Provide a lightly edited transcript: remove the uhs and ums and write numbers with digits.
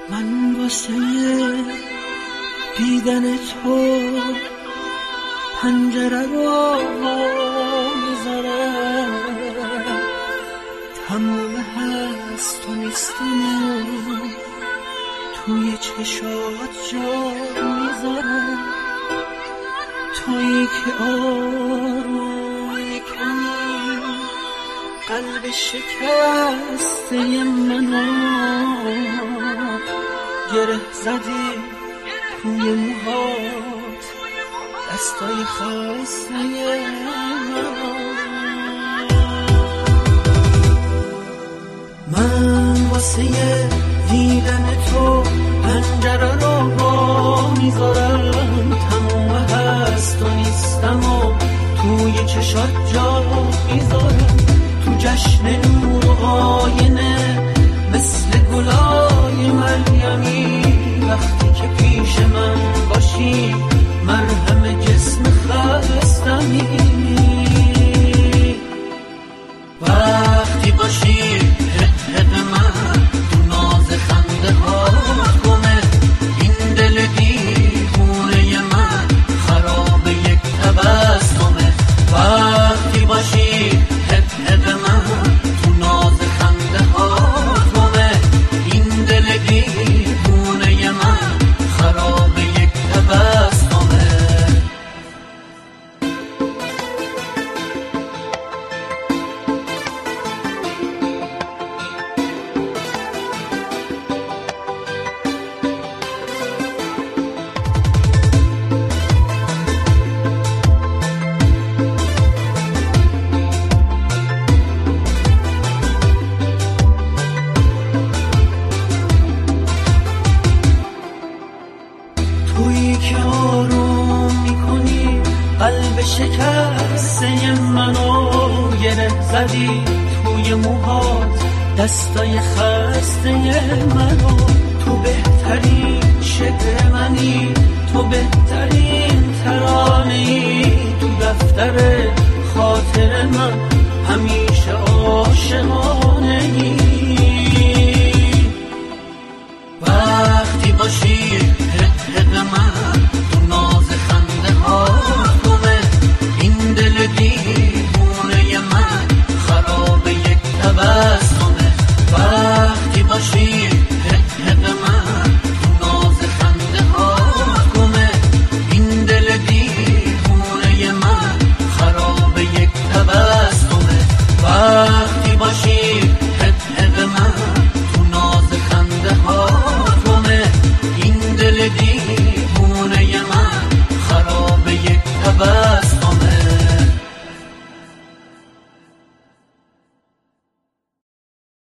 من واسه دیدن تو پنجره رو میذارم، تموم هست و نیستم توی چشات جا میذارم. تویی که آروم میکنی قلب شکسته منو، گره زدی توی موهات دستای خسته من واسه دیدن تو پنجره رو با میذارم، تموم هست و نیستم و توی چشات جا میذارم. تو جشن نور و آینه مثل گلای مریمی، وقتی که پیش من باشی مرهم جسم خستمی، وقتی باشی حق من تو ناز خنده هات گمه، این دل دیوونه من خراب یک تبسمه. وقتی باشی حق من تو ناز خنده هات گمه، این دل دیوونه من خراب یک تبسمه. تویی که آروم میکنی قلب شکسته منو، گره زدی توی موهات دستای خسته منو. تو بهترین شعر منی، تو بهترین ترانه‌ای، تو دفتر خاطر من همیشه عاشقانه‌ای.